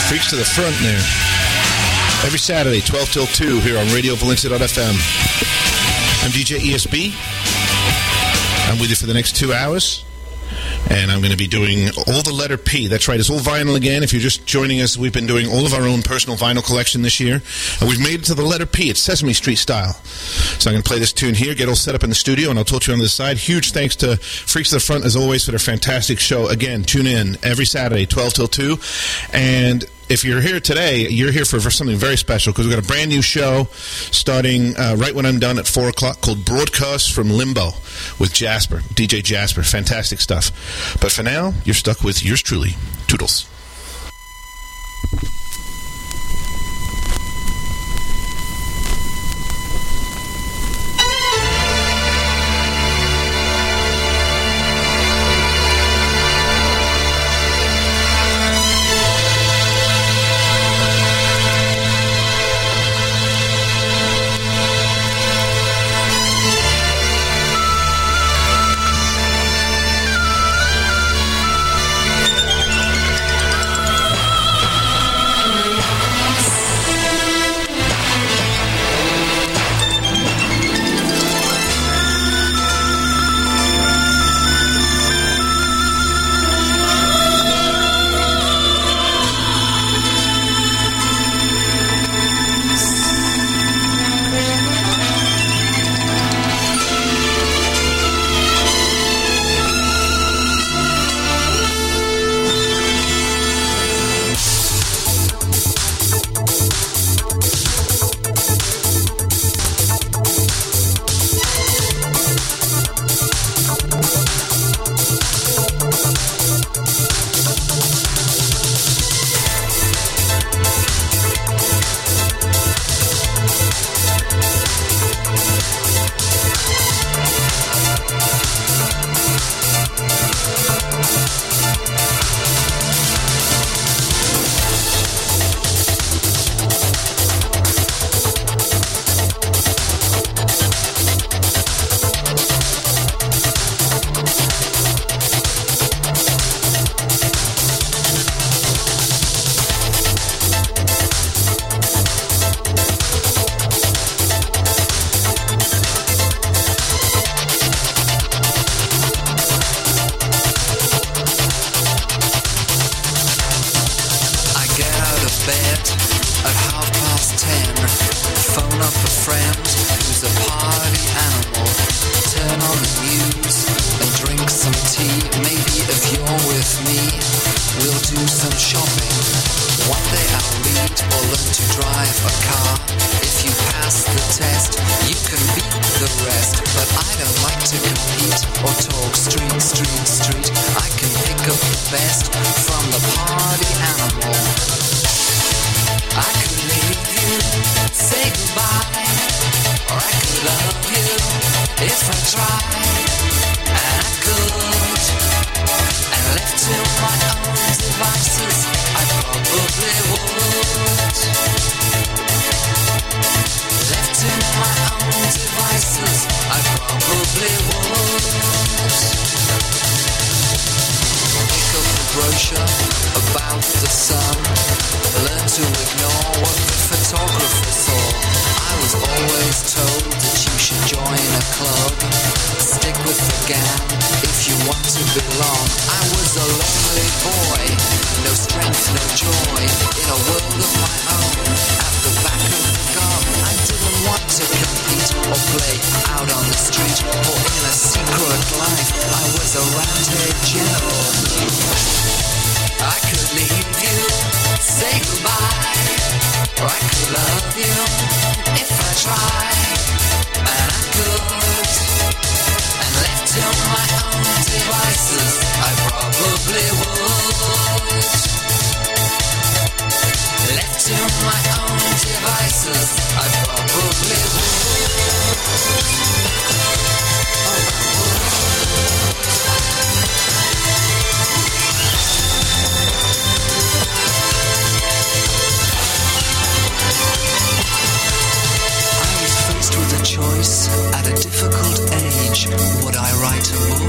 Freaks to the Front there. Every Saturday, 12 till 2 here on RadioValencia.fm. I'm DJ ESB. I'm with you for the next 2 hours. And I'm going to be doing all the letter P. That's right, it's all vinyl again. If you're just joining us, we've been doing all of our own personal vinyl collection this year. And we've made it to the letter P. It's Sesame Street style. So I'm going to play this tune here, get all set up in the studio, and I'll talk to you on the side. Huge thanks to Freaks to the Front, as always, for their fantastic show. Again, tune in every Saturday, 12 till 2. And if you're here today, you're here for something very special, because we've got a brand new show starting right when I'm done at 4 o'clock called Broadcast from Limbo with Jasper, DJ Jasper. Fantastic stuff. But for now, you're stuck with yours truly, Toodles.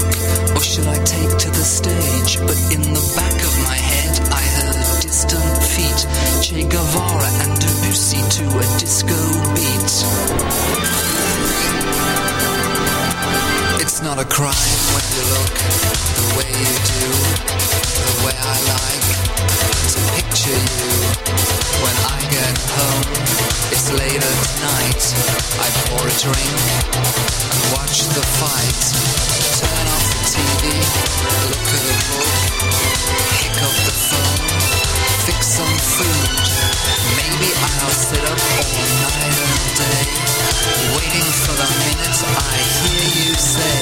Should I take to the stage? But in the back of my head I heard distant feet. Che Guevara and Debussy to a disco beat. It's not a crime when you look the way you do, the way I like to picture you. When I get home, it's later tonight. I pour a drink and watch the fight. Turn off the TV, look at a book, pick up the phone, fix some food. Maybe I'll sit up all night and day, waiting for the minute I hear you say,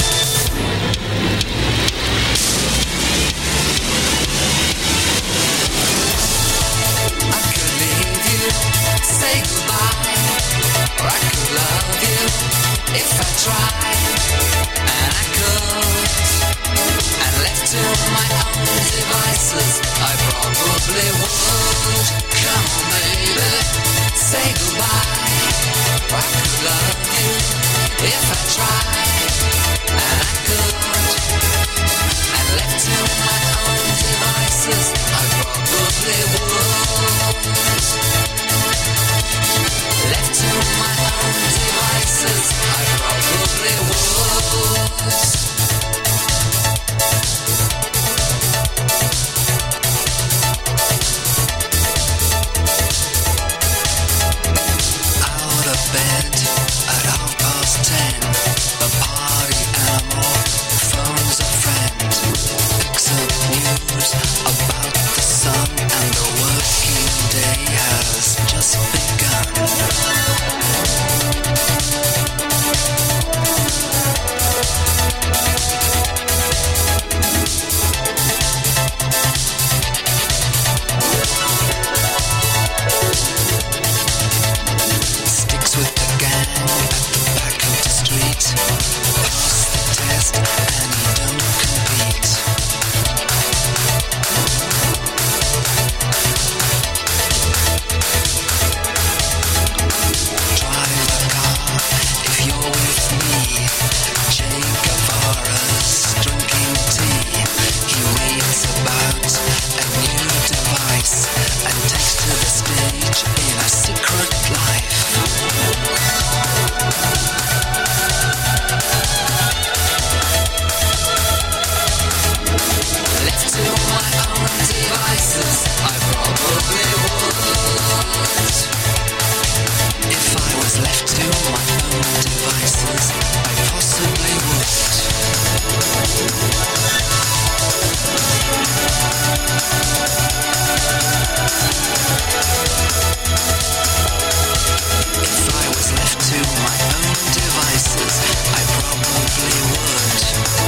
I could leave you, say goodbye, or I could love you if I tried, and I could, and left to my own devices, I probably would. Come on baby, say goodbye, or I could love you if I tried, and I could, and left to my own devices, I probably would. Left to my own devices, I probably would. Out of bed at 10:30, a party animal phones a friend, picks up news about the sun, and the working day has just begun. Sticks with the gang at the back of the street. Pass the test and don't compete. Drive a car if you're with me. Che Guevara's drinking tea. He reads about a new device and takes to the stage in a secret life. Left to my own devices, I probably would. If I was left to my own devices, I possibly would. If I was left to my own devices, I probably would.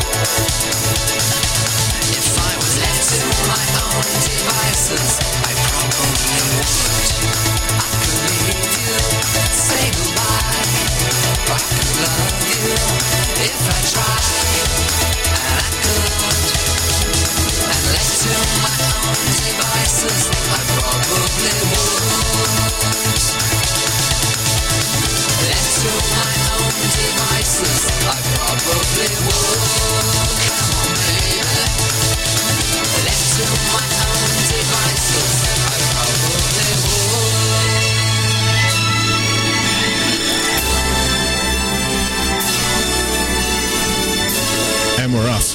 If I was left to my own devices, I probably would. I could leave you, say goodbye, or I could love you if I tried, and I could, and left to my own devices, I probably would. Left to my own devices, I probably would. Come on baby, left to my own devices, I probably would. And we're off.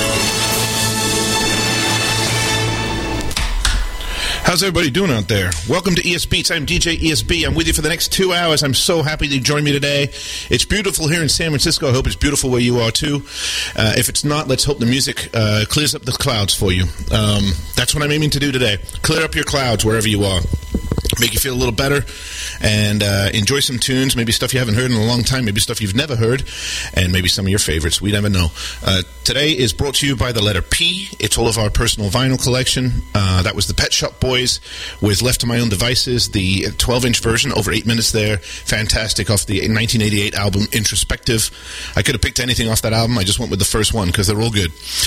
How's everybody doing out there? Welcome to ES Beats. I'm DJ ESB. I'm with you for the next 2 hours. I'm so happy that you joined me today. It's beautiful here in San Francisco. I hope it's beautiful where you are too. If it's not, let's hope the music clears up the clouds for you. That's what I'm aiming to do today. Clear up your clouds wherever you are. Make you feel a little better and enjoy some tunes, maybe stuff you haven't heard in a long time, maybe stuff you've never heard, and maybe some of your favorites. We never know. Today is brought to you by the letter P. It's all of our personal vinyl collection. That was the Pet Shop Boys with Left to My Own Devices, the 12-inch version, over 8 minutes there. Fantastic, off the 1988 album Introspective. I could have picked anything off that album. I just went with the first one because they're all good.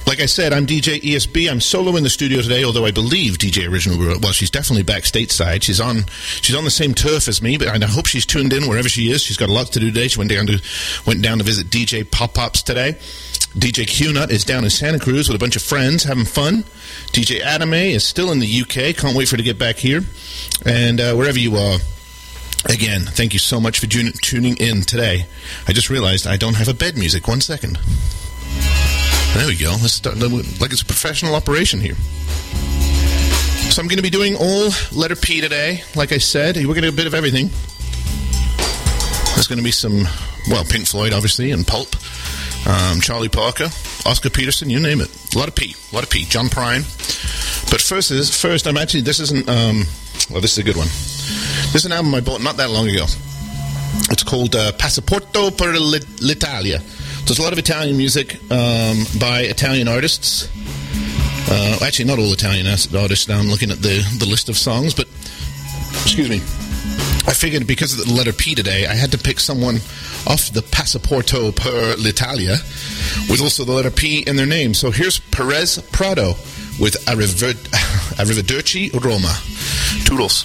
Like I said, I'm DJ ESB. I'm solo in the studio today, although I believe DJ Original, well, she's definitely back stateside. She's on the same turf as me, but I hope she's tuned in wherever she is. She's got a lot to do today. She went down to visit DJ Pop-Pops today. DJ Q-Nut is down in Santa Cruz with a bunch of friends having fun. DJ Adame is still in the UK. Can't wait for her to get back here. And wherever you are, again, thank you so much for tuning in today. I just realized I don't have a bed music. 1 second. There we go. Let's start like it's a professional operation here. So I'm going to be doing all letter P today. Like I said, we're going to do a bit of everything. There's going to be some, well, Pink Floyd, obviously, and Pulp. Charlie Parker, Oscar Peterson, you name it. A lot of P. John Prine. But first, this isn't, well, this is a good one. This is an album I bought not that long ago. It's called Passaporto per l'Italia. There's a lot of Italian music by Italian artists. Actually, not all Italian artists now. I'm looking at the list of songs, but, excuse me. I figured because of the letter P today, I had to pick someone off the Passaporto per l'Italia with also the letter P in their name. So here's Perez Prado with Arrivederci Roma. Toodles.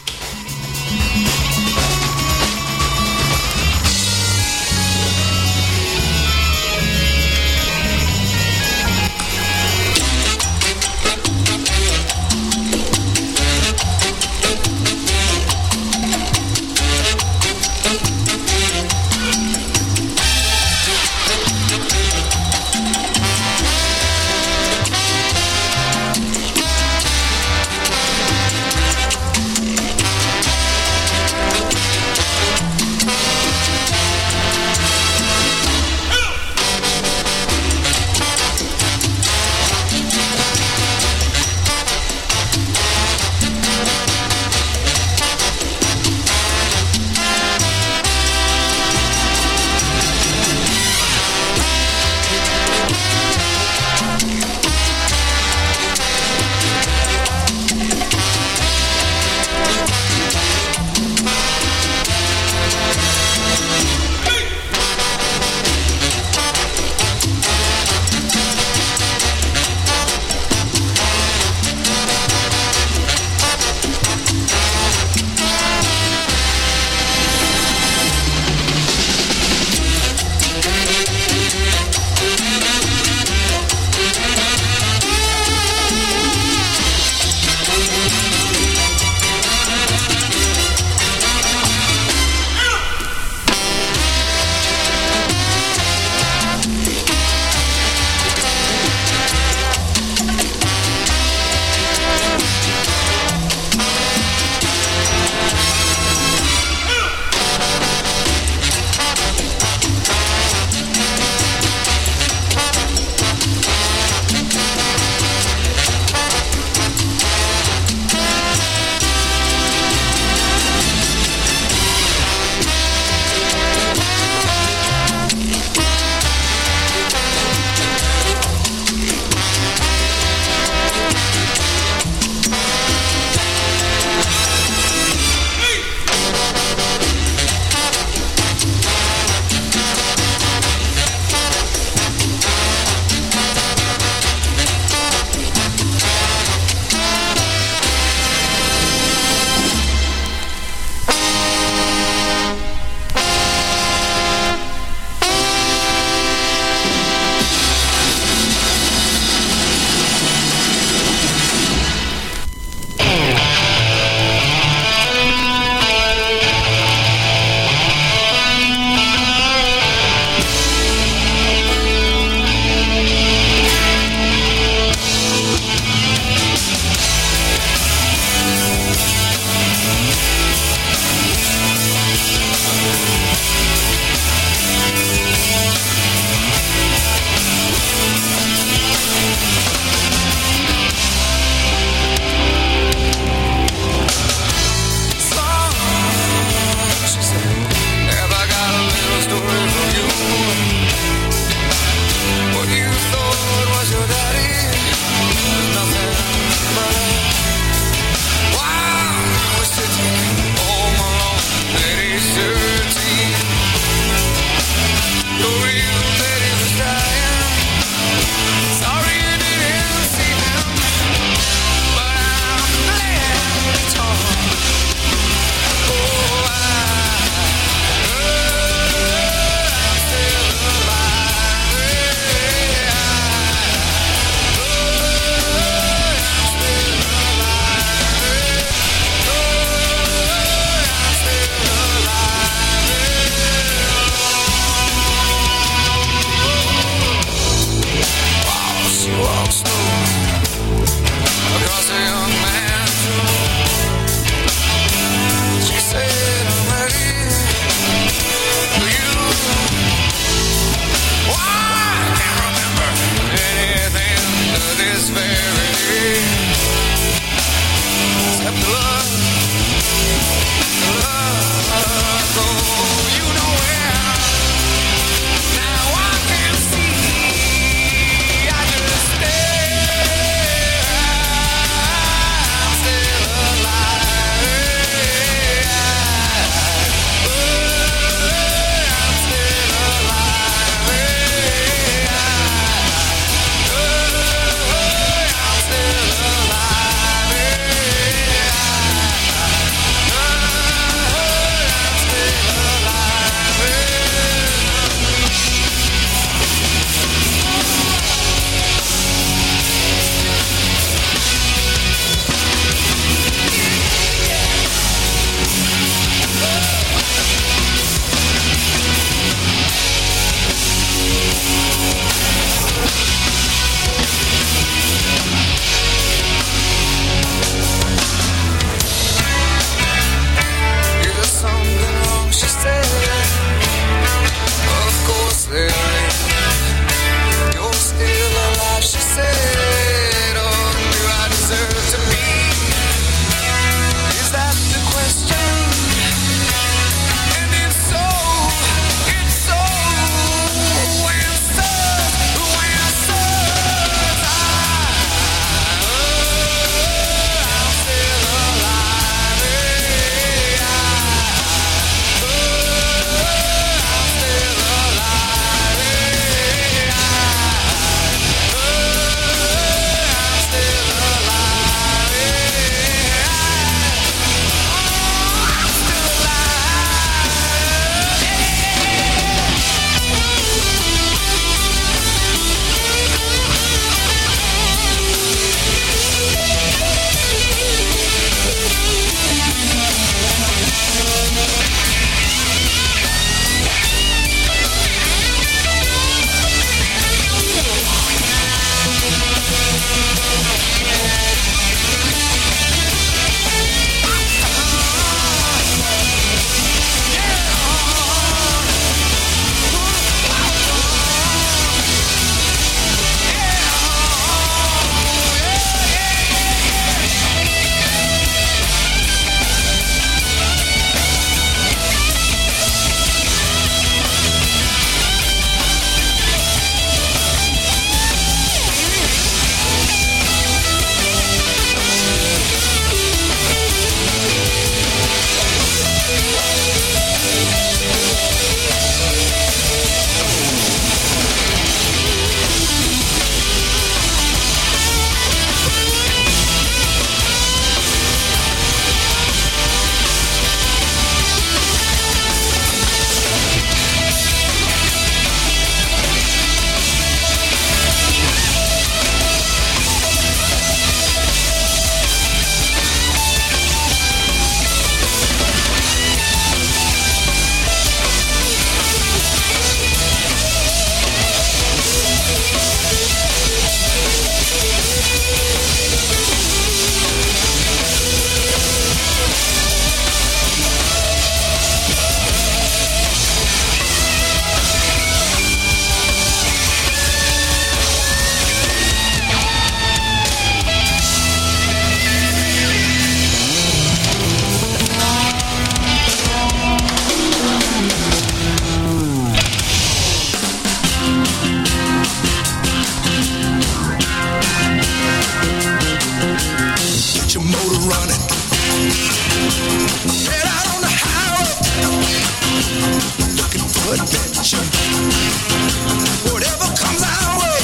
adventure. Whatever comes our way.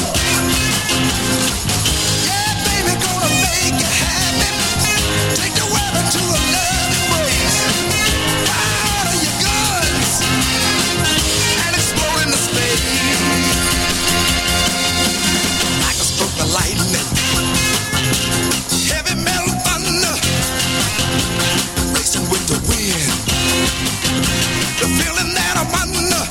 Yeah, baby, gonna make you happy. Take the world into a love embrace. Fire all of your guns and explode into space. Like a stroke of lightning, heavy metal thunder, racing with the wind. The feeling that I'm under.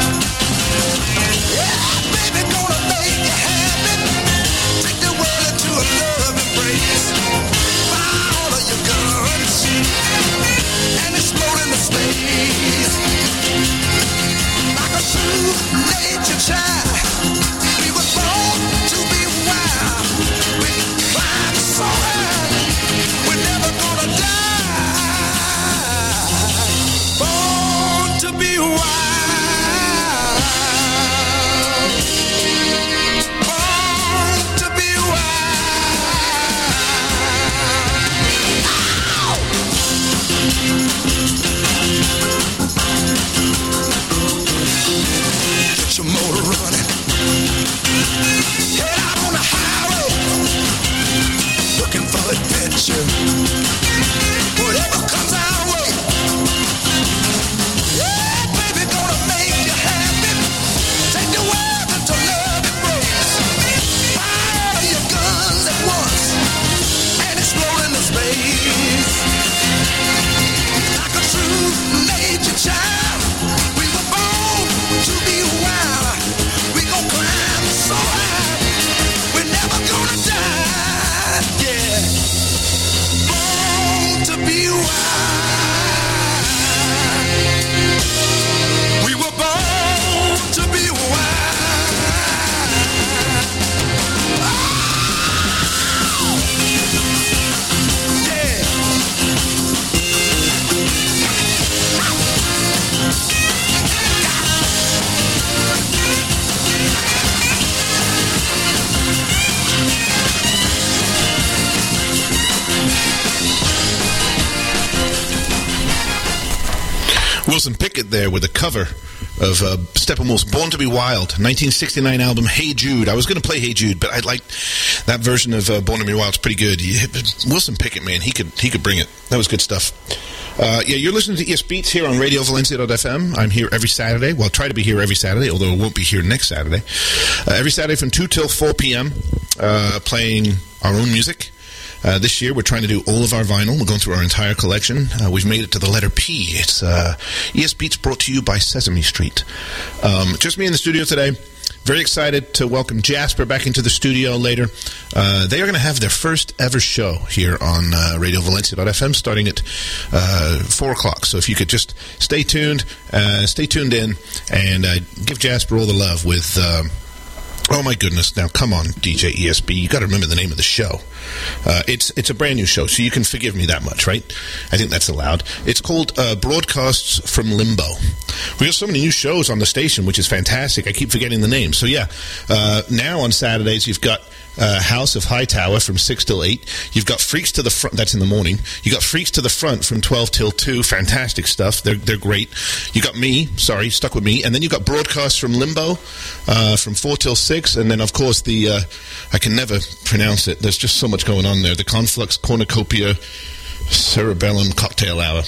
Yeah, baby, gonna make you happy. Take the world into a love embrace. Fire all of your guns and explode into space. Like a true nature child, we were born to be wild. We can climb so high, we're never gonna die. Born to be wild. Born to be wild. Ow! Get your motor running. Head out on the highway, looking for adventure. Whatever comes our way. Yeah, baby, gonna make you happy. Take the world into love embrace. Fire all of your guns at once and explode into space. Like a true nature child, we were born to be wild. We gon' climb so high, we're never gonna die. Yeah, born to be wild. We were born to be wild. Yeah. Wilson Pickett there with a cover of Steppenwolf's Born to be Wild, 1969 album Hey Jude. I was going to play Hey Jude, but I liked that version of Born to be Wild. It's pretty good. Wilson Pickett, man, he could bring it. That was good stuff. Yeah, you're listening to ES Beats here on RadioValencia.fm. I'm here every Saturday. Well, I'll try to be here every Saturday, although I won't be here next Saturday. Every Saturday from 2 till 4 p.m., playing our own music. This year, we're trying to do all of our vinyl. We're going through our entire collection. We've made it to the letter P. It's ES Beats brought to you by Sesame Street. Just me in the studio today. Very excited to welcome Jasper back into the studio later. They are going to have their first ever show here on RadioValencia.fm starting at 4 o'clock. So if you could just stay tuned in, and give Jasper all the love with... oh my goodness! Now come on, DJ ESB, you got to remember the name of the show. It's a brand new show, so you can forgive me that much, right? I think that's allowed. It's called Broadcasts from Limbo. We have so many new shows on the station, which is fantastic. I keep forgetting the name. So yeah, now on Saturdays you've got House of Hightower from 6 till 8. You've got Freaks to the Front. That's in the morning. You got Freaks to the Front from 12 till 2. Fantastic stuff. They're great. You got me. Sorry, stuck with me. And then you got Broadcasts from Limbo from 4 till 6. And then of course the I can never pronounce it. There's just so much going on there. The Conflux Cornucopia Cerebellum Cocktail Hour.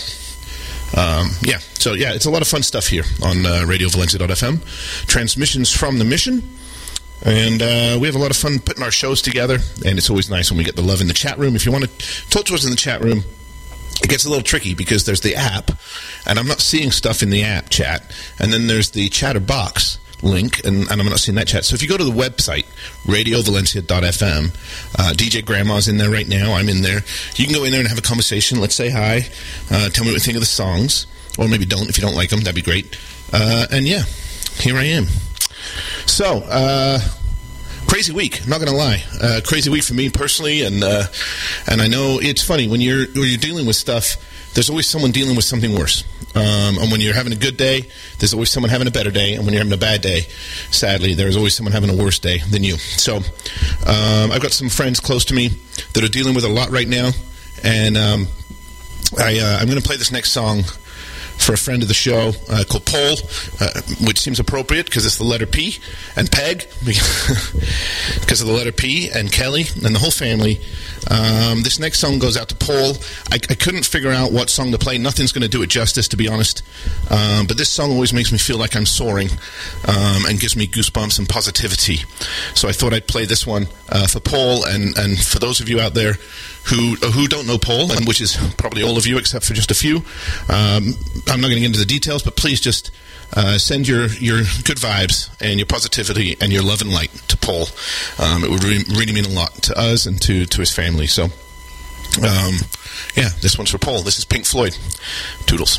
Yeah. So yeah, it's a lot of fun stuff here on RadioValencia.fm. Transmissions from the Mission. And we have a lot of fun putting our shows together, and it's always nice when we get the love in the chat room. If you want to talk to us in the chat room, it gets a little tricky because there's the app, and I'm not seeing stuff in the app chat, and then there's the Chatterbox link, and I'm not seeing that chat. So if you go to the website, RadioValencia.fm, DJ Grandma's in there right now, I'm in there. You can go in there and have a conversation. Let's say hi. Tell me what you think of the songs, or maybe don't. If you don't like them, that'd be great. And yeah, here I am. So, crazy week, not going to lie. Crazy week for me personally, and I know it's funny, when you're dealing with stuff, there's always someone dealing with something worse. And when you're having a good day, there's always someone having a better day, and when you're having a bad day, sadly, there's always someone having a worse day than you. So, I've got some friends close to me that are dealing with a lot right now, and I'm going to play this next song for a friend of the show called Paul, which seems appropriate because it's the letter P, and Peg because of the letter P, and Kelly and the whole family. This next song goes out to Paul. I couldn't figure out what song to play. Nothing's going to do it justice, to be honest. But this song always makes me feel like I'm soaring and gives me goosebumps and positivity. So I thought I'd play this one for Paul, and for those of you out there who don't know Paul, and which is probably all of you except for just a few. I'm not going to get into the details, but please just send your good vibes and your positivity and your love and light to Paul. It would really mean a lot to us and to his family. So, this one's for Paul. This is Pink Floyd. Toodles.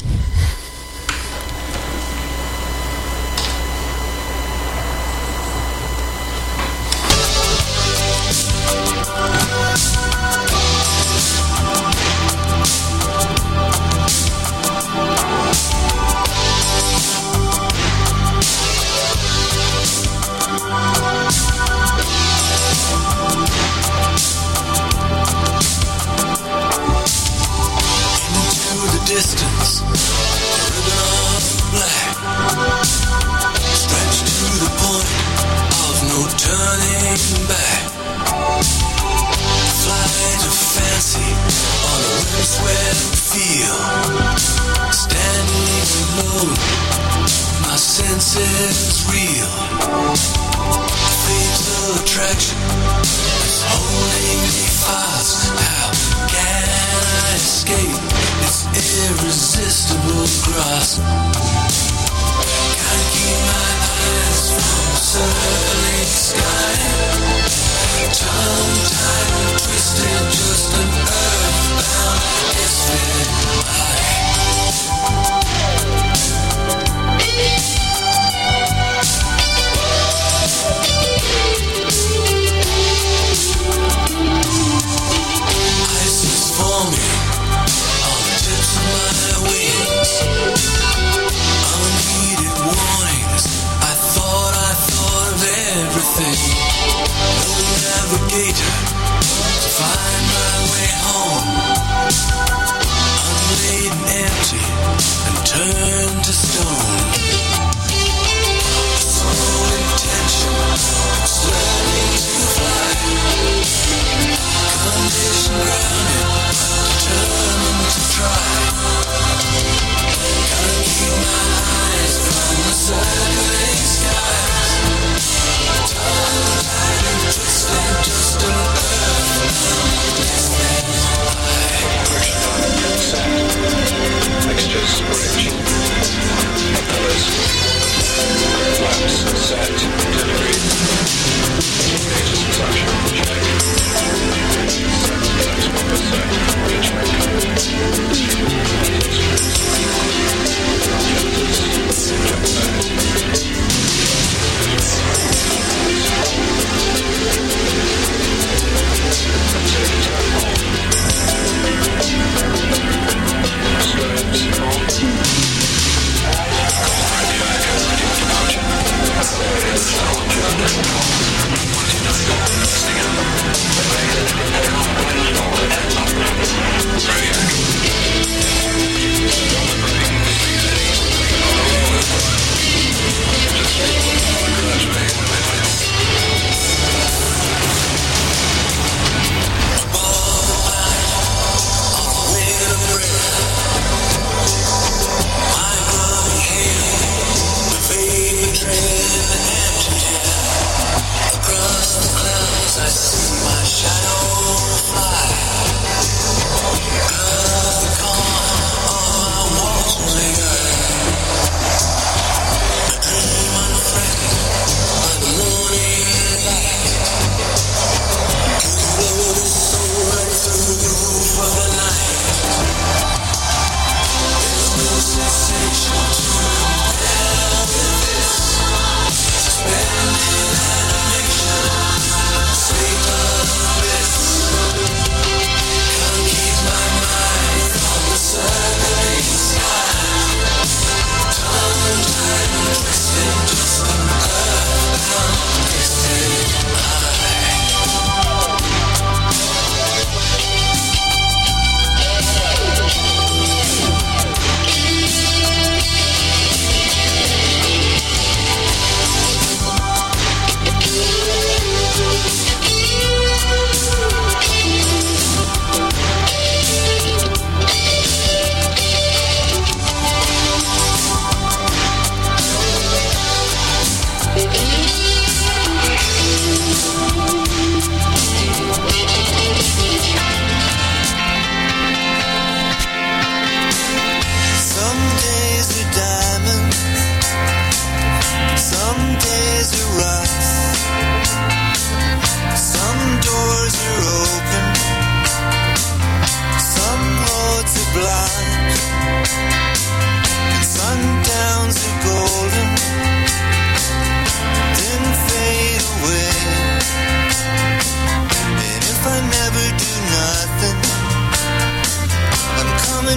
Distance, ribbon of black, stretched to the point of no turning back. Flight of fancy on a windswept field, standing alone, my senses reel. Fatal attraction is holding me fast. How can I escape its irresistible grasp? Can't keep my eyes from the circling sky. Tongue-tied, twisted, just an earthbound misfit Ice is forming on the tips of my wings. Unheeded warnings, I thought of everything. No navigator to find my way home.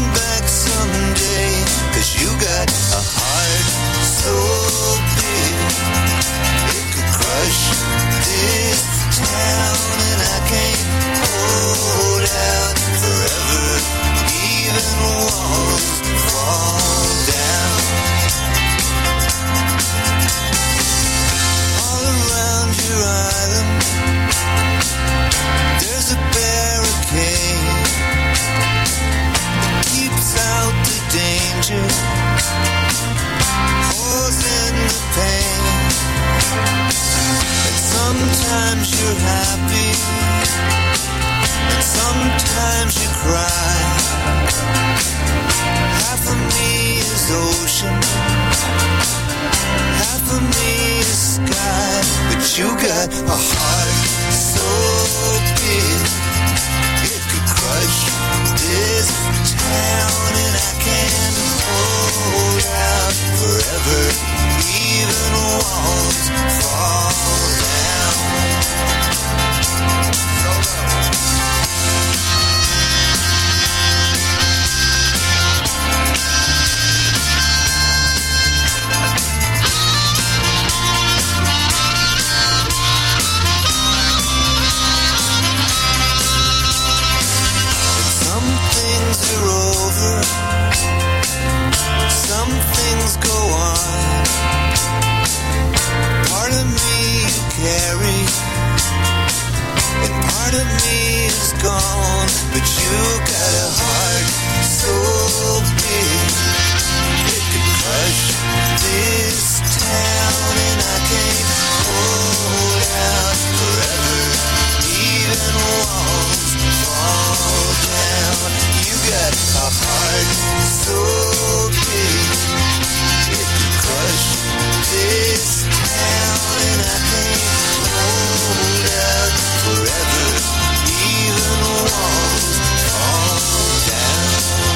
back someday, 'cause you got a heart so big it could crush this town, and I can't hold out forever, even walls fall down. All around your island there's a barricade that keeps out the danger, holds in the pain. And sometimes you're happy, and sometimes you cry. Half of me is ocean, half of me is sky, but you got a heart so big it could crush this town, and I can't hold out forever, even walls fall down. Some things are over, some things go on. Part of me you carry, and part of me is gone. But you got a heart so big it could crush this town, and I can't hold out forever, even walls fall down. You got a heart so big it could crush this town, and I can't hold out forever, even walls fall down.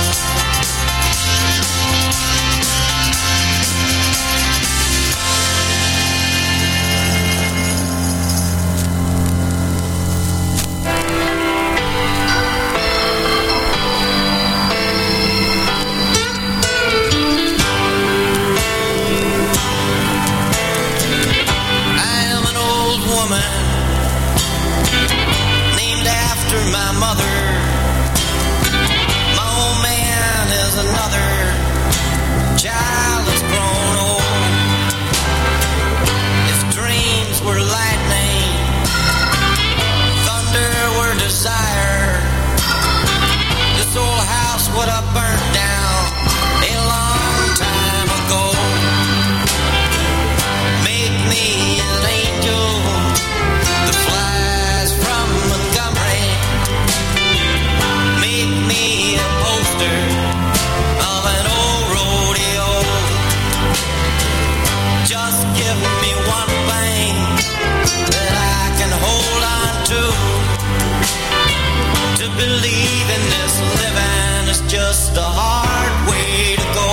Named after my mother. My old man is another child that's grown old. If dreams were lightning, thunder were desire, this old house would have burnt down a long time ago. Make me an angel that flies from Montgomery. Make me a poster of an old rodeo. Just give me one thing that I can hold on to believe in this living is just a hard way to go.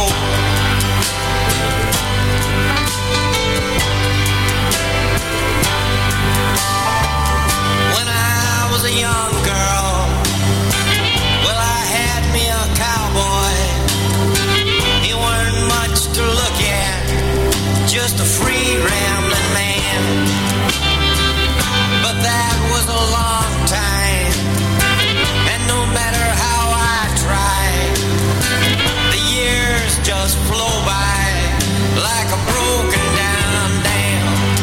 When I was a young girl, well, I had me a cowboy. He weren't much to look at, just a free rambling man. But that was a long time, and no matter how I tried, the years just flow by like a broken down dam.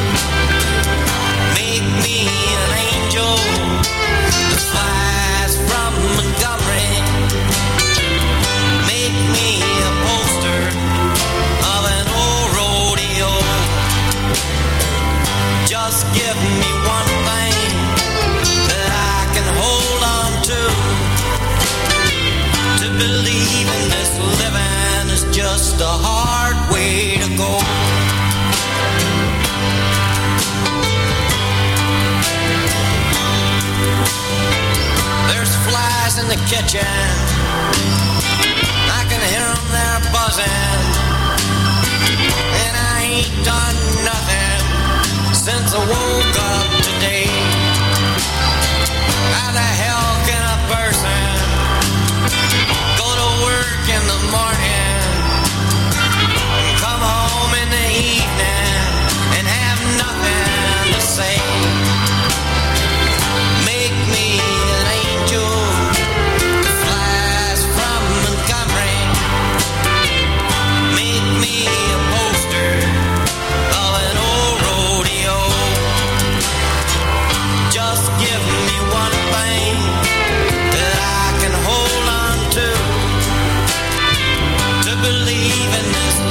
Make me an angel that flies from Montgomery. Make me a poster of an old rodeo. Just give me one thing that I can hold on to believe in this living is just a hard way to go. There's flies in the kitchen, I can hear them there buzzing, and I ain't done nothing since I woke up today. How the hell can a person go to work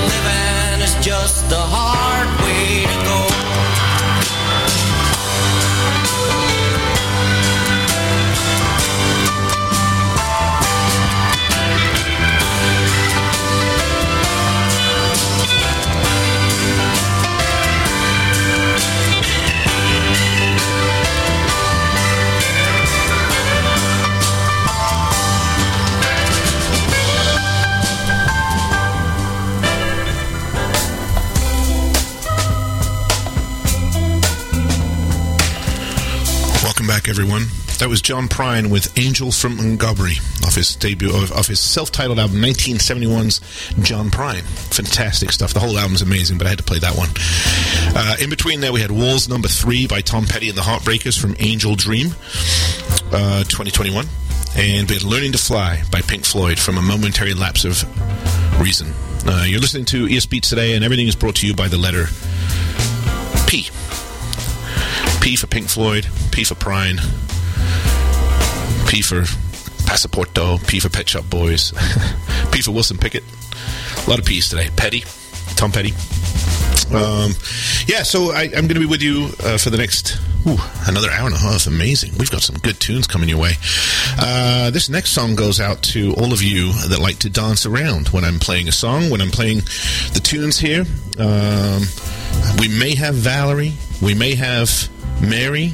living is just the hard way to go. Back, everyone. That was John Prine with Angel from Montgomery off his debut, of his self-titled album, 1971's John Prine. Fantastic stuff. The whole album's amazing, but I had to play that one. In between there, we had Walls Number 3 by Tom Petty and the Heartbreakers from Angel Dream, 2021. And we had Learning to Fly by Pink Floyd from A Momentary Lapse of Reason. You're listening to ES Beats Today, and everything is brought to you by the letter P. P for Pink Floyd, P for Prine, P for Passaporto, P for Pet Shop Boys, P for Wilson Pickett. A lot of P's today. Petty, Tom Petty. So I'm going to be with you for the next another hour and a half. Amazing. We've got some good tunes coming your way. This next song goes out to all of you that like to dance around when I'm playing a song, when I'm playing the tunes here. We may have Valerie. We may have Mary.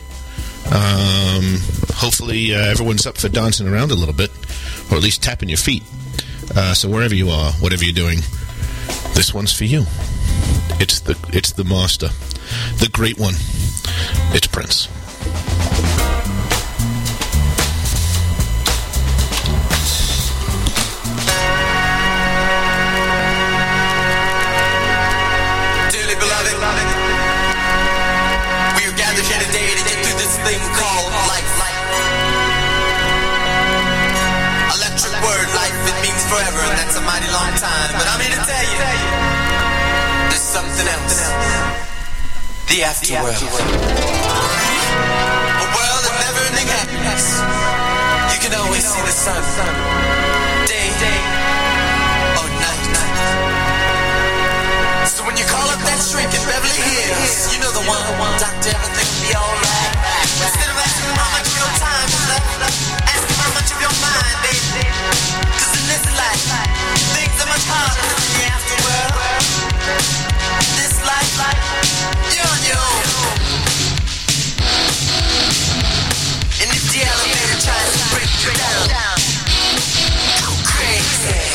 Hopefully everyone's up for dancing around a little bit, or at least tapping your feet. So wherever you are, whatever you're doing, this one's for you. It's the master, the great one. It's Prince. Dearly beloved, we are gathered here today to get through this thing called life. Electric word, life, it means forever, and that's a mighty long time. But I'm here to tell you, there's something else. The afterworld. A world of never-ending happiness. You can always see the sun, day or night. So when you call up that shrink in Beverly Hills, you know the one, doctor, everything will be alright. Instead of asking how much of your time is left, ask him how much of your mind, baby. Cause in this life, things are much harder than the afterworld. This life, you're on your own. And if the elevator tries to break you down, go crazy.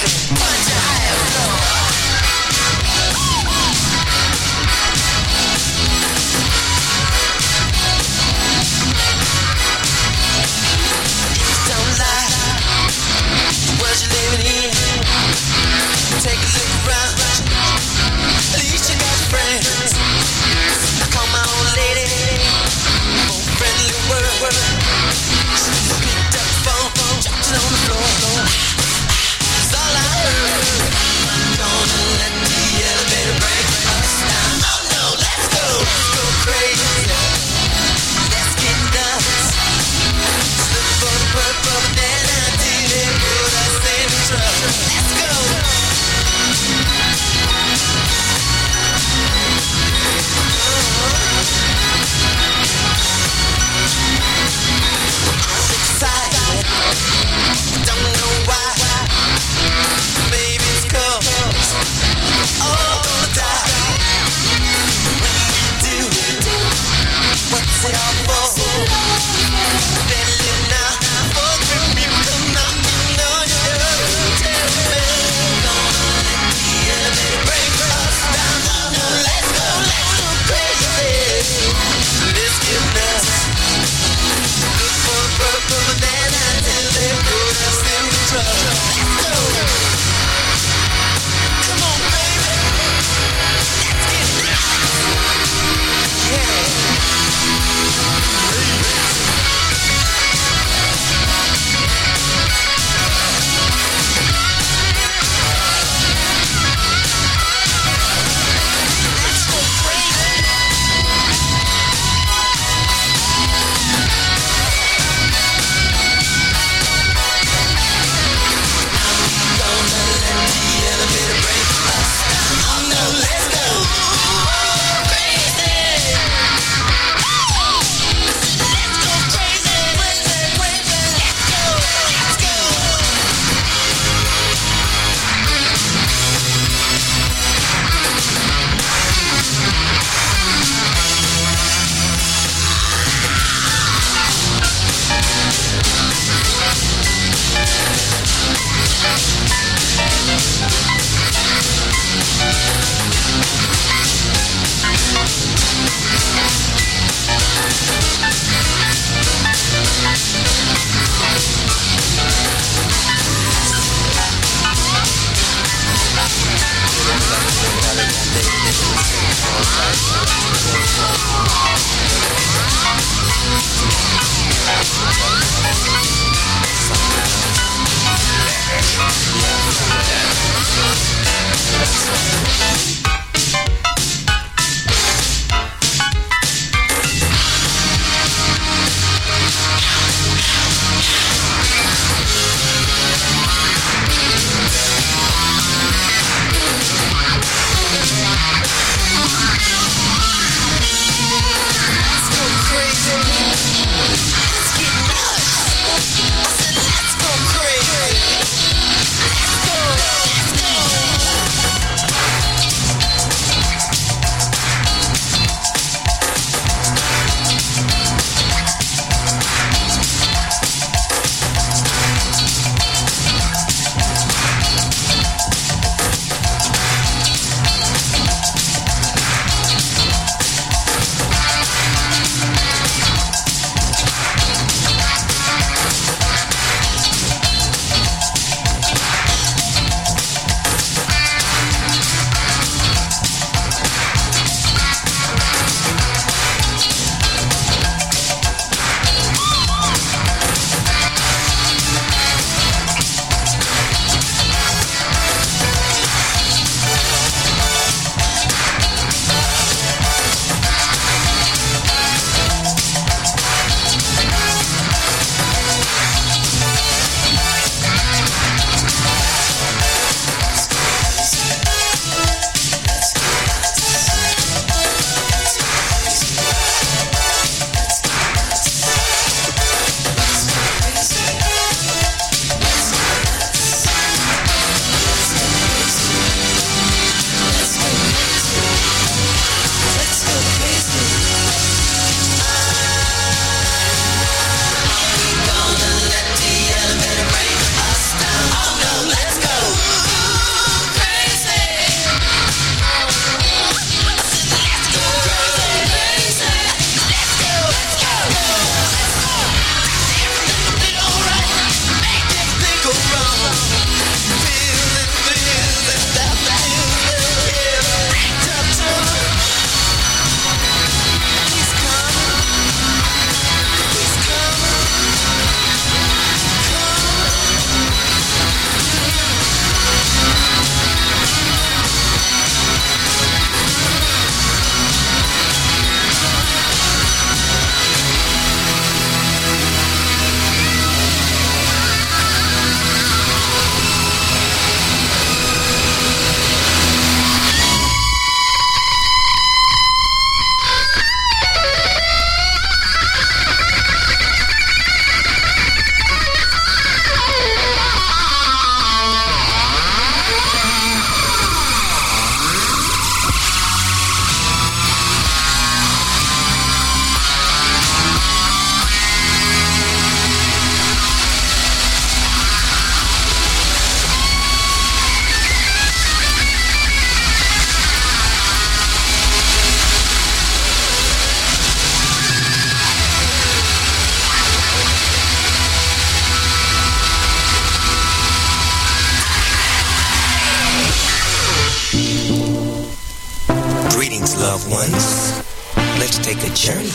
loved ones. Let's take a journey.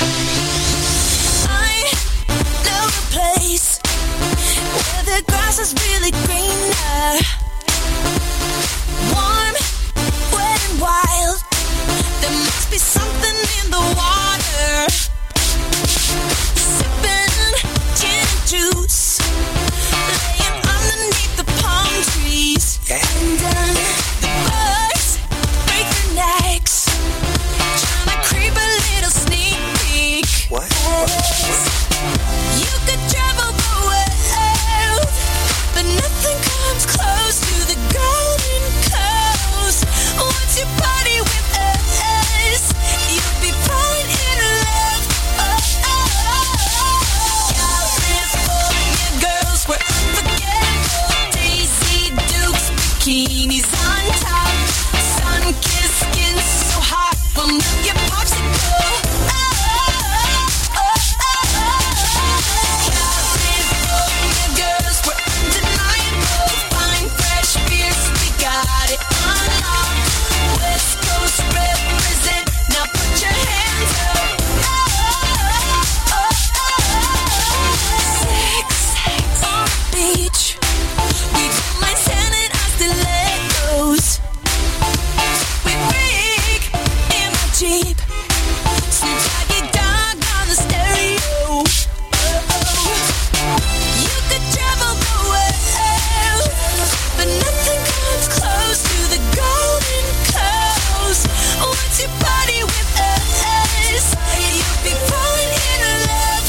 I know a place where the grass is really greener, warm, wet and wild. There must be something in the water. Sipping gin and juice, laying underneath the palm trees. And the birds break their necks, trying to creep a little sneak peek. What? You could travel the world, but nothing comes close to the Golden Coast. Once you party with us, you'll be falling in love. California girls were unforgettable. Daisy Dukes, bikinis on top, sun-kissed skin so hot, will make your popsicle. California girls were undeniable. Fine, fresh beers, we got it on lock. West Coast represent, now put your hands up. Sex on the beach, we don't mind standing on stilettos. We freak in my Jeep, Snoop Doggy Dogg on the stereo. You could travel the world, but nothing comes close to the Golden Coast. Once you party with us, you'll be falling in love.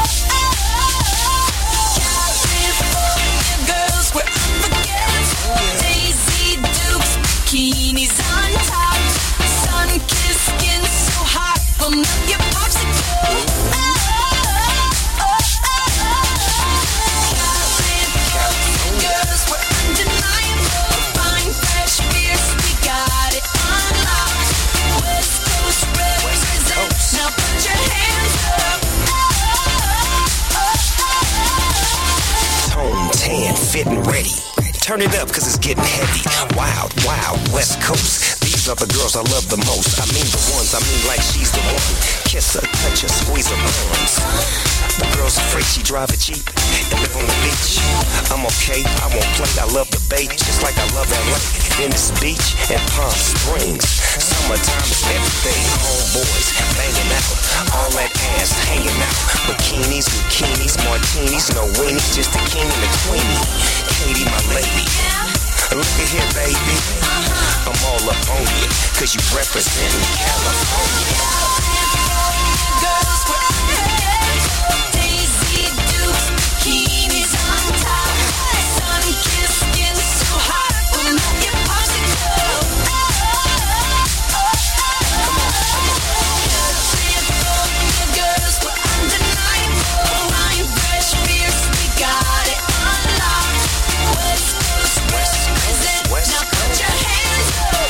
California girls were unforgettable. Daisy Dukes, bikinis on top, sun-kissed skin so hot, will melt your popsicle. Girls were undeniable. Fine, fresh beers, we got it on lock. West Coast represent, now put your hands up. Tone, tan, fit and ready. Turn it up, cause it's getting heavy. Wild, wild, West Coast. These are the girls I love the most. I mean the ones, I mean like she's the one. Kiss her, touch her, squeeze her bones. The girl's afraid she drive a Jeep and live on the beach. I'm okay, I won't play, I love the bay, just like I love LA. Venice Beach and Palm Springs. Summertime is everything. Homeboys banging out, all that ass hanging out. Bikinis, bikinis, martinis, no weenies, just the king and the queenie. Katie, my lady. Look at here, baby. I'm all up on you, cause you representing California. Girls were unforgettable. Daisy Dukes, bikinis on top, sun-kissed skin so hot, will melt your popsicle. California girls were undeniable. Fine, fresh beers, we got it on lock. West Coast represent, now put your hands up.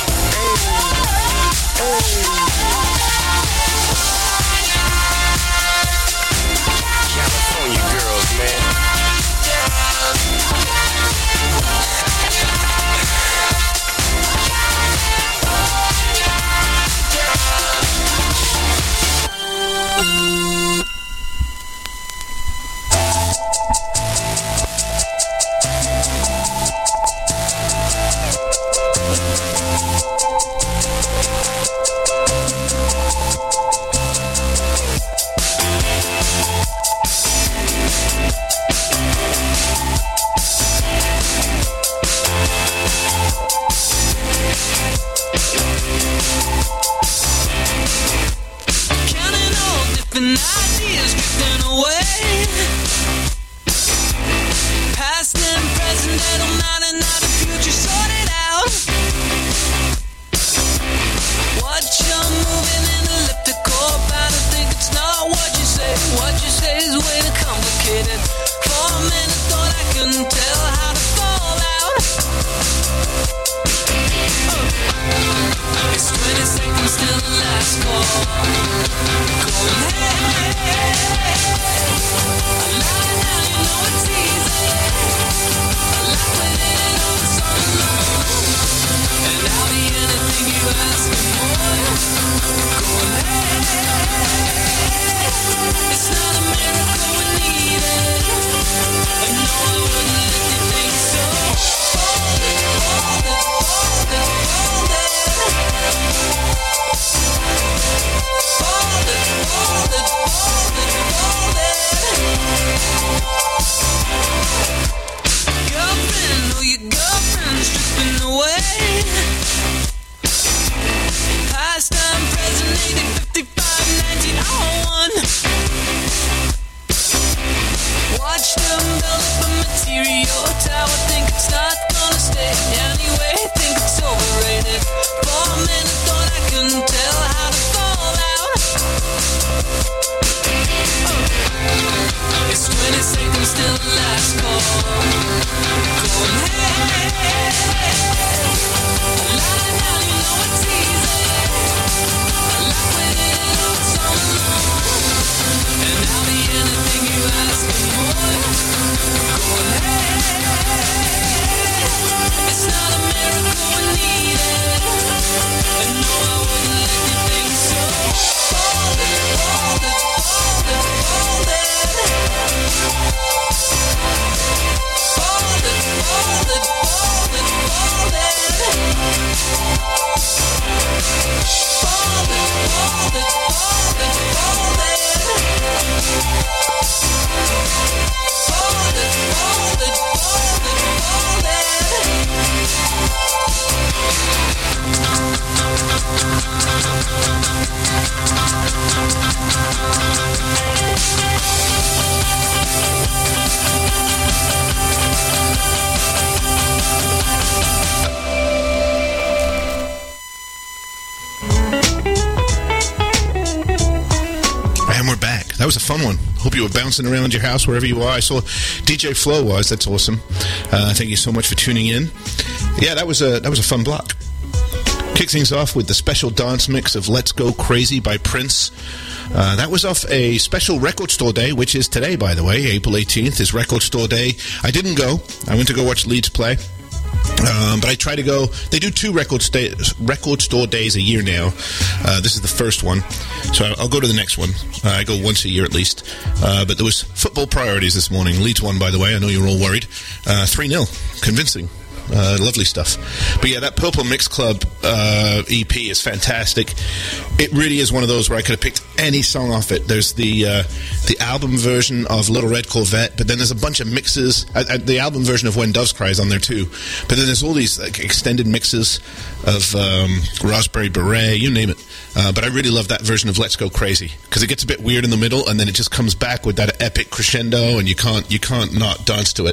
was a fun one. Hope you were bouncing around your house wherever you are. I saw DJ Flo was. That's awesome. Thank you so much for tuning in. Yeah, that was a fun block. Kick things off with the special dance mix of Let's Go Crazy by Prince. That was off a special record store day, which is today, by the way. April 18th is record store day. I didn't go. I went to go watch Leeds play. But I try to go. They do 2 record store days a year now. This is the first one, so I'll go to the next one. I go once a year at least. But there was football priorities this morning. Leeds won, by the way. I know you were all worried. 3-0, convincing. Lovely stuff. But yeah, that Purple Mix Club EP is fantastic. It really is one of those where I could have picked any song off it. There's the album version of Little Red Corvette, but then there's a bunch of mixes. The album version of When Doves Cry is on there too. But then there's all these extended mixes of Raspberry Beret, you name it. But I really love that version of Let's Go Crazy because it gets a bit weird in the middle, and then it just comes back with that epic crescendo, and you can't not dance to it.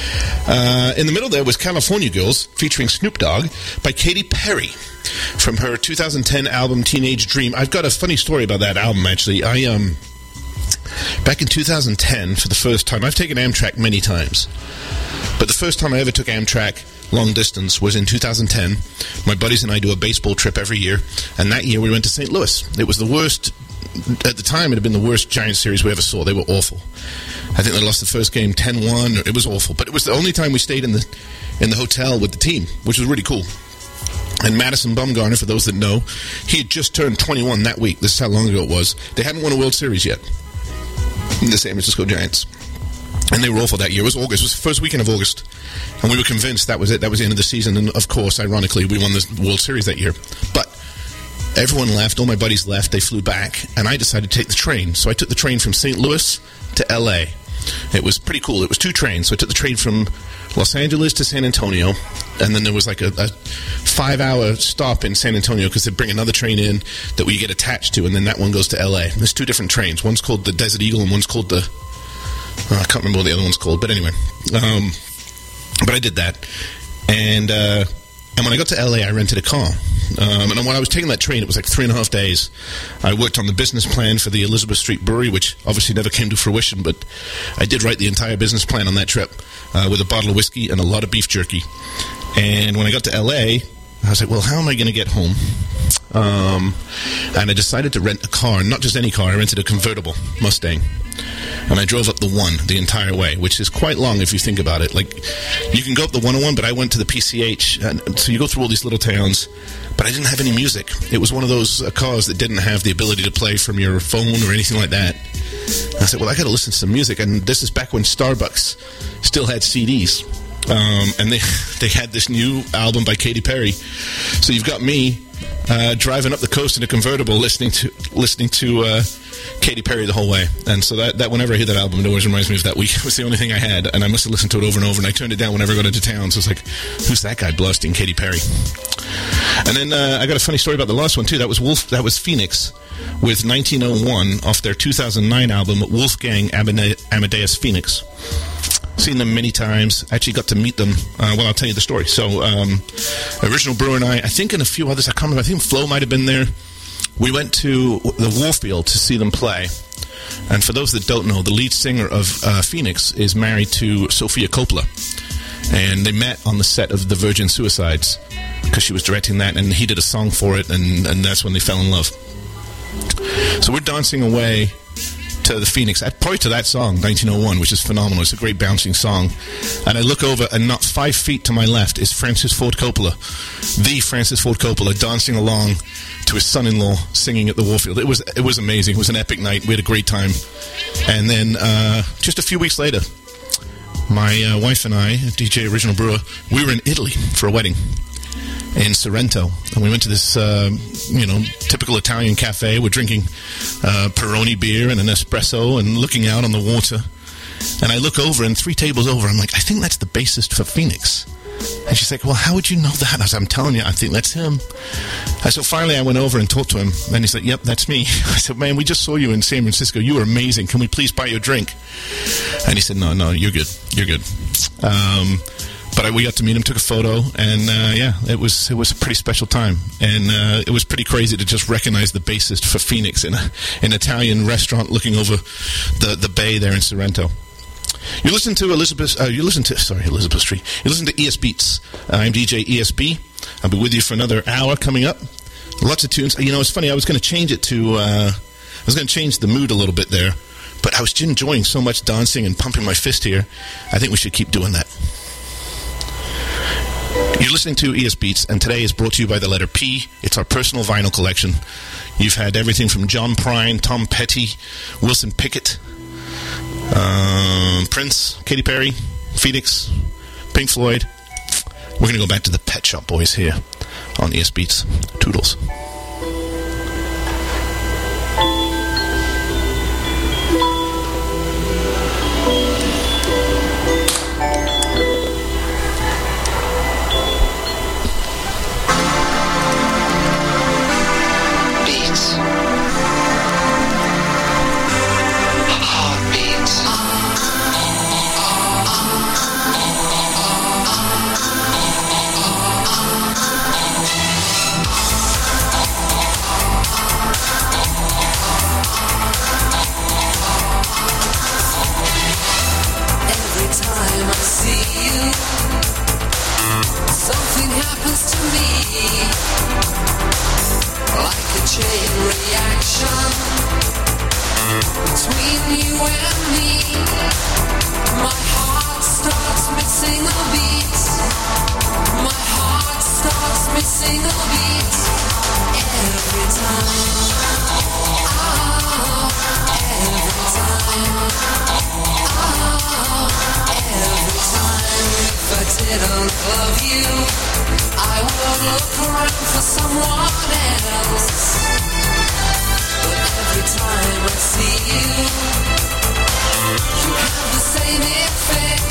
In the middle there was California Girls featuring Snoop Dogg by Katy Perry from her 2010 album Teenage Dream. I've got a funny story about that album, actually. Back in 2010, for the first time, I've taken Amtrak many times, but the first time I ever took Amtrak long distance was in 2010. My buddies and I do a baseball trip every year, and that year we went to St. Louis. It was the worst. At the time, it had been the worst Giants series we ever saw. They were awful. I think they lost the first game 10-1. It was awful, but it was the only time we stayed in the hotel with the team, which was really cool. And Madison Bumgarner, for those that know, he had just turned 21 that week. This is how long ago it was. They hadn't won a World Series yet. The San Francisco Giants. And they were awful that year. It was August. It was the first weekend of August. And we were convinced that was it. That was the end of the season. And, of course, ironically, we won the World Series that year. But everyone left. All my buddies left. They flew back. And I decided to take the train. So I took the train from St. Louis to L.A. It was pretty cool. It was 2 trains. So I took the train from Los Angeles to San Antonio. And then there was like a 5-hour stop in San Antonio because they bring another train in that we get attached to. And then that one goes to L.A. There's 2 different trains. One's called the Desert Eagle and one's called the... I can't remember what the other one's called, but anyway. But I did that. And when I got to L.A., I rented a car. And when I was taking that train, it was like 3.5 days. I worked on the business plan for the Elizabeth Street Brewery, which obviously never came to fruition, but I did write the entire business plan on that trip with a bottle of whiskey and a lot of beef jerky. And when I got to L.A., I was like, well, how am I going to get home? And I decided to rent a car, not just any car. I rented a convertible Mustang. And I drove up the 1 the entire way, which is quite long if you think about it. Like, you can go up the 101, but I went to the PCH. And so you go through all these little towns, but I didn't have any music. It was one of those cars that didn't have the ability to play from your phone or anything like that. And I said, well, I got to listen to some music. And this is back when Starbucks still had CDs. And they had this new album by Katy Perry. So you've got me driving up the coast in a convertible listening to Katy Perry the whole way. And so that whenever I hear that album, it always reminds me of that week. It was the only thing I had, and I must have listened to it over and over, and I turned it down whenever I got into town. So it's like, who's that guy blasting Katy Perry? And then I got a funny story about the last one, too. That was Phoenix with 1901 off their 2009 album, Wolfgang Amadeus Phoenix. Seen them many times. Actually got to meet them. Well, I'll tell you the story. So, Original Brewer and I think and a few others, I can't remember, I think Flo might have been there. We went to the Warfield to see them play. And for those that don't know, the lead singer of Phoenix is married to Sofia Coppola. And they met on the set of The Virgin Suicides because she was directing that, and he did a song for it, and that's when they fell in love. So we're dancing away to the Phoenix, probably to that song, 1901, which is phenomenal. It's a great bouncing song. And I look over, and not 5 feet to my left is Francis Ford Coppola, the Francis Ford Coppola, dancing along to his son-in-law singing at the Warfield. It was amazing. It was an epic night. We had a great time. And then just a few weeks later, my wife and I, DJ Original Brewer, we were in Italy for a wedding in Sorrento, and we went to this, typical Italian cafe. We're drinking Peroni beer and an espresso and looking out on the water. And I look over, and 3 tables over, I'm like, I think that's the bassist for Phoenix. And she's like, well, how would you know that? I said, I'm telling you, I think that's him. So finally I went over and talked to him, and he's like, yep, that's me. I said, man, we just saw you in San Francisco. You were amazing. Can we please buy you a drink? And he said, no, you're good. You're good. But we got to meet him, took a photo, and yeah, it was a pretty special time. And it was pretty crazy to just recognize the bassist for Phoenix in an Italian restaurant looking over the bay there in Sorrento. You listen to Elizabeth Street. You listen to ES Beats. I'm DJ ESB. I'll be with you for another hour coming up. Lots of tunes. You know, it's funny. I was going to change it to. I was going to change the mood a little bit there, but I was enjoying so much dancing and pumping my fist here. I think we should keep doing that. You're listening to ES Beats, and today is brought to you by the letter P. It's our personal vinyl collection. You've had everything from John Prine, Tom Petty, Wilson Pickett, Prince, Katy Perry, Phoenix, Pink Floyd. We're going to go back to the Pet Shop Boys here on ES Beats. Toodles. Something happens to me, like a chain reaction between you and me. My heart starts missing a beat. My heart starts missing a beat every time. Oh, every time. Oh, every time. If I didn't love you, I would look around for someone else. But every time I see you, you have the same effect.